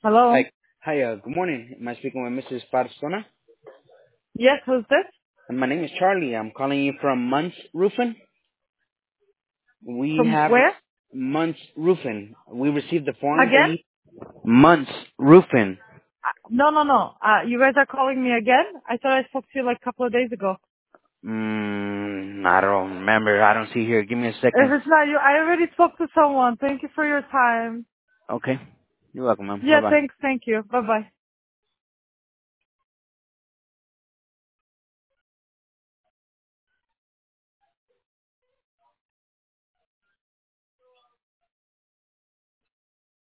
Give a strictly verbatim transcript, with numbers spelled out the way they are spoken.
Hello. Hi. Hi, uh, good morning. Am I speaking with Missus Parsona? Yes, who's this? And my name is Charlie. I'm calling you from Munts Roofing. We From have where? Munts Roofing. We received the forms that Again? you... Munts Roofing. Uh, No, no, no. Uh, you guys are calling me again? I thought I spoke to you like a couple of days ago. Mm, I don't remember. I don't see here. Give me a If second. it's not you, I already spoke to someone. Thank you for your time. Okay. You're welcome, ma'am. Yeah, Bye-bye. thanks. Thank you. Bye bye.